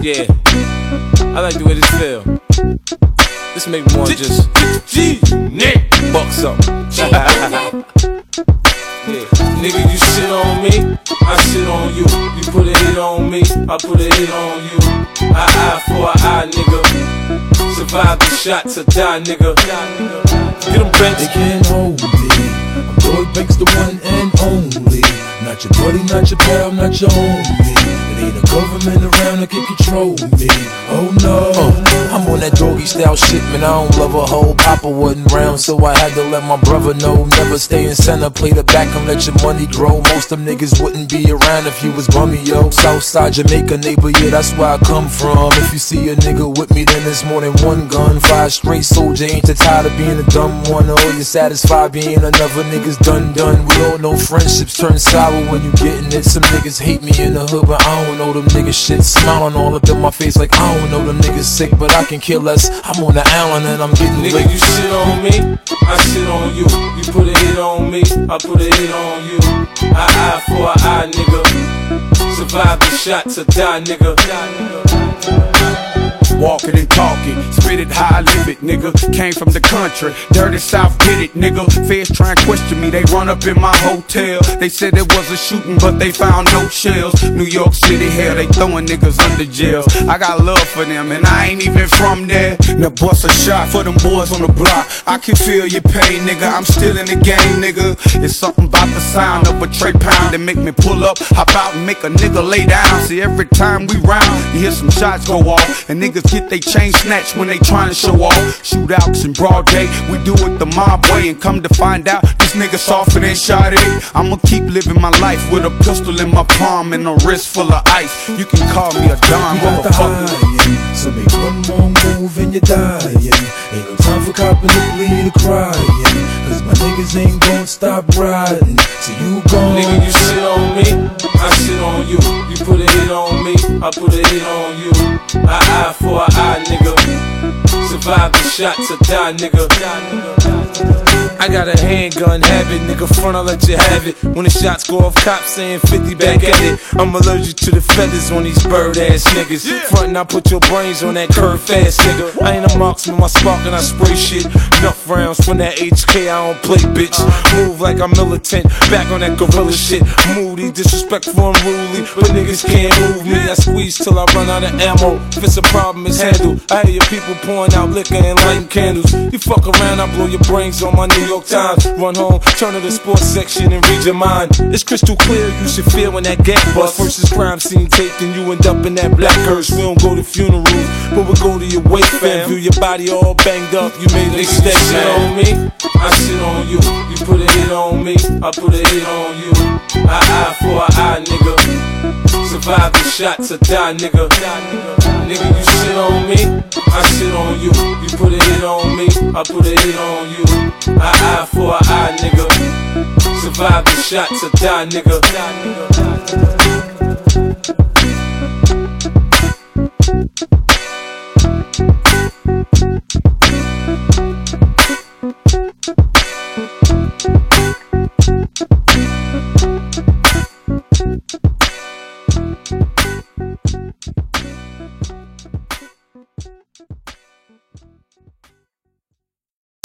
Yeah, I like the way this feel. This make me wanna just buck something. Yeah. Nigga, you shit on me, I shit on you. You put a hit on me, I put a hit on you. Eye for an eye, nigga. Survive the shot to die, nigga. Get them bench. They can't hold me. I'm Lloyd Banks, the one and only. Not your buddy, not your pal, not your homie. It ain't a government around that can control me. Oh no. I'm on that doggy style shit, man. I don't love a hoe. Papa wasn't round, so I had to let my brother know. Never stay in center, play the back and let your money grow. Most them niggas wouldn't be around if you was bummy, yo. Southside Jamaica neighbor, yeah, that's where I come from. If you see a nigga with me, then it's more than one gun. 5 straight soldier, ain't you tired of being a dumb one? Or you satisfied being another nigga's done. We all know friendships turn sour when you getting it. Some niggas hate me in the hood, but I don't know them niggas shit. Smiling all up in my face like I don't know them niggas sick, but I can care less. I'm on the island and I'm getting nigga, licked. you shit on me, I shit on you. You put a hit on me, I put a hit on you. Eye for an eye, nigga. Survive the shot to die, nigga. Walking and talking, spit it how I live it, nigga. Came from the country, dirty south, get it, nigga. Feds try and question me, they run up in my hotel. They said it was a shooting, but they found no shells. New York City, hell, they throwing niggas under jails. I got love for them, and I ain't even from there. Now bust a shot for them boys on the block. I can feel your pain, nigga. I'm still in the game, nigga. It's something about the sound of a tray pound that make me pull up, hop out and make a nigga lay down. See, every time we round, you hear some shots go off, and niggas get they chain snatched when they trying to show off. Shootouts in broad day, we do it the mob way, and come to find out this nigga softer than Sade. I'ma keep living my life with a pistol in my palm and a wrist full of ice. You can call me a Don, You got the high, so make one more move and you're dying. Ain't no time for copping to bleed or crying, cause my niggas ain't gon' stop riding. So you gon' nigga, you shit on me, I shit on you. You put a hit on me, I put a hit on you. Eye for an eye, nigga. Survive the shot to die, nigga. I got a handgun habit, nigga, front I'll let you have it. When the shots go off, cops saying 50 back at it. I'm allergic to the feathers on these bird ass niggas. Front and I put your brains on that curve fast, nigga. I ain't a marksman, my spark and I spray shit. Enough rounds from that HK, I don't play, bitch. Move like I'm militant, back on that gorilla shit. Moody, disrespectful, unruly, but niggas can't move me. I squeeze till I run out of ammo. If it's a problem, it's handled. I hear your people pouring out liquor and lighting candles. You fuck around, I blow your brains on my New York Times. Run home, turn to the sports section and read your mind. It's crystal clear, you should feel when that gap bust. Versus crime scene tape, then you end up in that black hearse. We don't go to funerals, but we go to your wake, fam. View your body all banged up, you made a mistake. Shit on me, I shit on you. You put a hit on me, I put a hit on you. Eye for an eye, nigga. Survive the shot to die, nigga. Nigga, you shit on me, I shit on you. You put a hit on me, I put a hit on you. Eye for an eye, nigga. Survive the shot to die, nigga.